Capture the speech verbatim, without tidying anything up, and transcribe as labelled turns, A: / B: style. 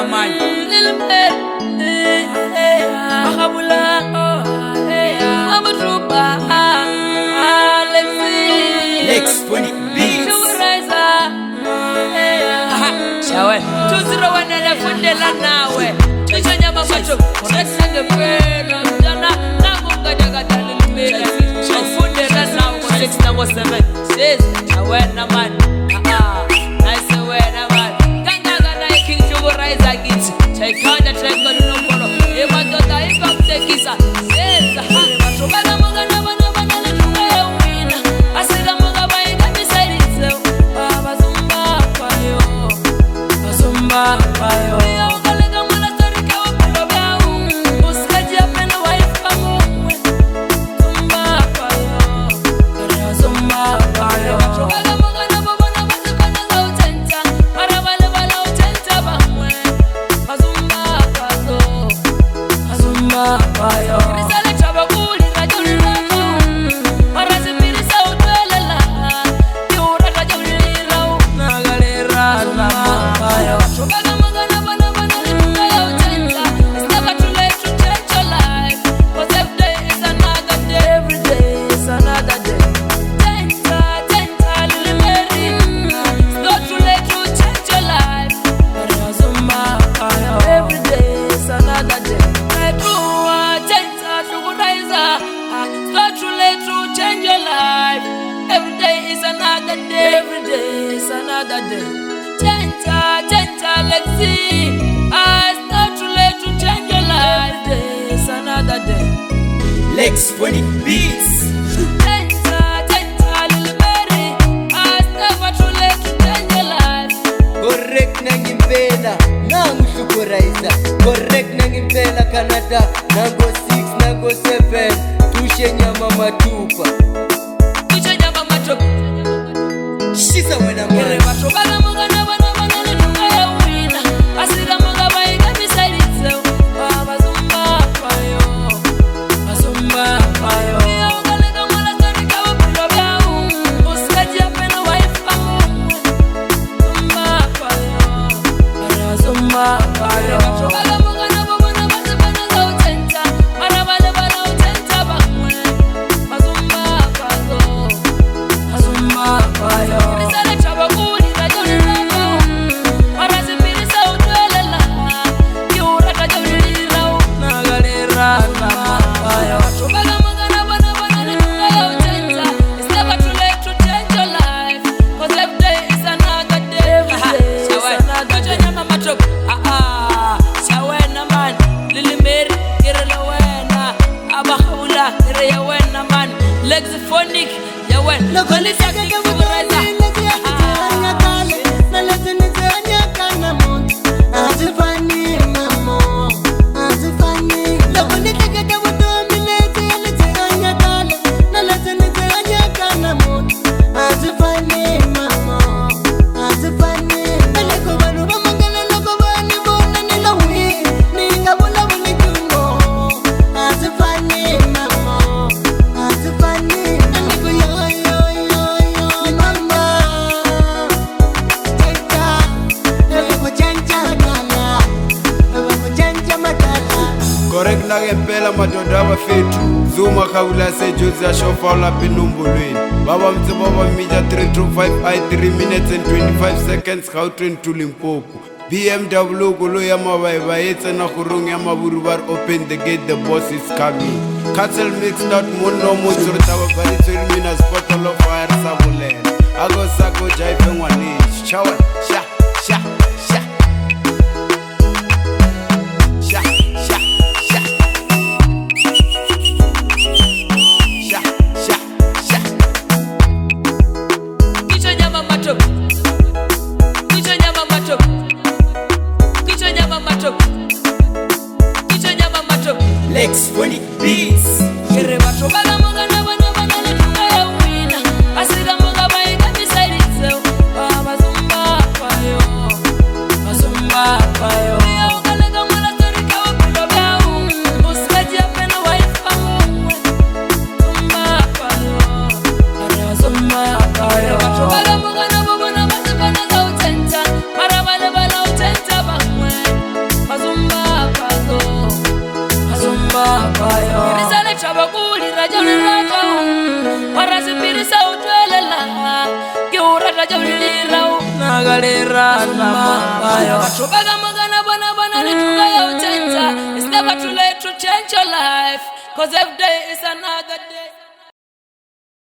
A: wena man
B: little bit Mahabula I'm a trooper Let's see
A: Next twenty beats
B: Shawe Tuziro wanele fundela nawe Tucho nyama macho Kuresa ngepena Mjana Namunga jaga tali lumela Fundela nawe Six number seven Says Awena man Nice awena man Kangaga na iki Chuguraiza giti Chaikanda Chaikanda Numbolo Ema tota Ipa mtekisa Says Matubala mga na wana wana na chunga ya umina Asira mga bainga misairitse Baba zumba payo Zumba payo Every day is another day. Tenta, tenta, let's see. Ah, it's not too late to change your life. Every day is another day.
A: Next twenty beats.
B: Tenta, tenta, little Mary. Ah, it's never too late to change your life.
C: Correct nangimpela, nangushukuraisa. Correct nangimpela Canada. Nango six, nango seven. Tushe nyama matupa.
B: Tushe nyama matupa.
C: Shisa wena man
B: Kere batobala mga na wana wana na chunga ya umina Asira mga bainga misairitse Baba zumba payo Zumba payo Iya wakalega mwala sarika wapulo biau Usikaji ya pena waifa mwe Zumba payo Zumba payo Batobala mga na babana batibana za utenta Marabale bana utenta bamwe Zumba payo Zumba payo Lexiphonic, ya wen.
D: Lo kolisa keke wukuraiza. Lezi ya nitanya kale. Na lezi nitanya kana mont. Azifani mamo. Azifani. Lo kolisa keke wutomi lezi ya nitanya kale. Na lezi nitanya kana mont. Azifani mamo. Azifani. Naleko banu bamangala loko bani bona nilawi. Ninga bula wini jungo. Azifani mamo. Azifani.
E: Correct nangempela madoda abafethu Zuma khawula sejozi ashofa la pinumbulweni Baba mtse baba mija three two five I three minutes and twenty-five seconds Gauteng to Limpopo B M W kolo ya mabaiba yetse na khurung ya maburu bar open the gate the boss is coming Castle mix not mono motsuru taba bari tsiri mina spot of fire sabulela Ago sako jaife ngwane chawa sha sha
A: Next twenty beats.
B: Kere batobala mga na wana wana na chunga ya umina Asira mga bainga misairitse Baba zumba payo Talirana mabayo Batubaga magana bana bana Lituga ya uchenza It's never too late to change your life Cause every day is another day